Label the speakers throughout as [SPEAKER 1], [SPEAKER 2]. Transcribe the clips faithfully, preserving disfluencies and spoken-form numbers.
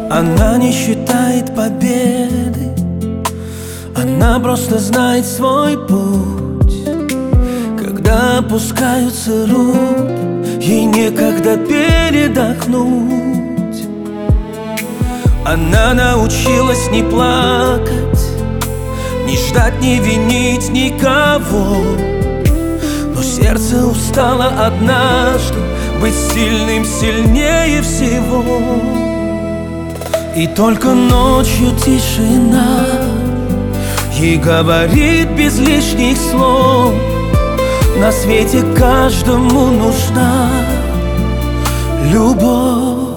[SPEAKER 1] Она не считает победы, она просто знает свой путь. Когда опускаются руки, ей некогда передохнуть. Она научилась не плакать, не ждать, не винить никого. Но сердце устало однажды быть сильным сильнее всего. И только ночью тишина ей говорит без лишних слов: на свете каждому нужна любовь.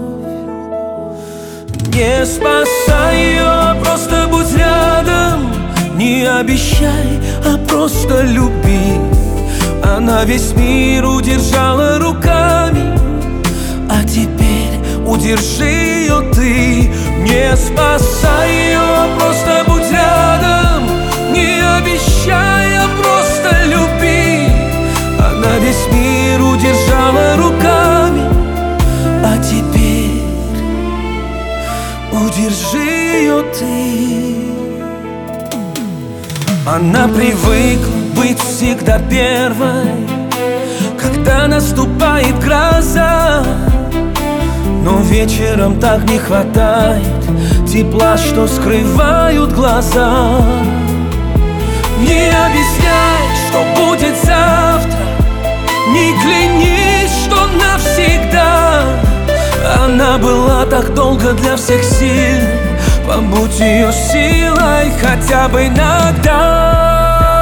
[SPEAKER 1] Не спасай ее, просто будь рядом. Не обещай, а просто люби. Она весь мир удержала руками, а теперь удержи ее ты. Не спасай ее, просто будь рядом. Не обещай, а просто люби. Она весь мир удержала руками, а теперь удержи ее ты. Она привыкла быть всегда первой, когда наступает гроза. Но вечером так не хватает тепла, что скрывают глаза. Не объясняй, что будет завтра, не клянись, что навсегда. Она была так долго для всех сильной, побудь ее силой хотя бы иногда.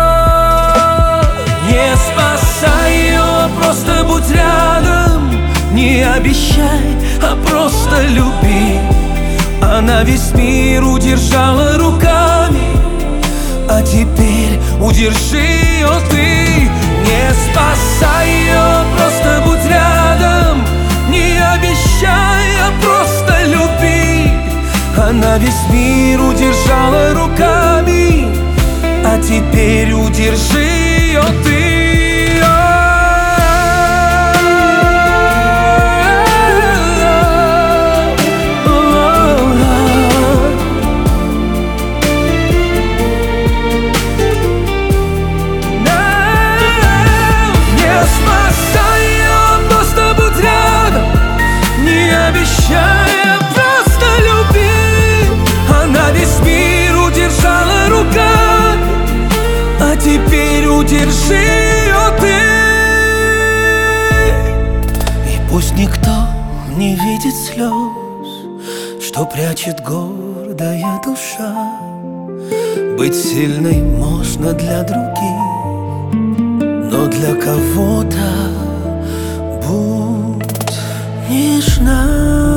[SPEAKER 1] Не спасай ее, просто будь рядом. Не обещай, а просто люби. Она весь мир удержала руками, а теперь удержи ее ты. Не спасай ее, просто будь рядом. Не обещай, а просто люби. Она весь мир удержала руками, а теперь удержи ее ты. Теперь удержи ее ты. И пусть никто не видит слез, что прячет гордая душа. Быть сильной можно для других, но для кого-то будь нежна.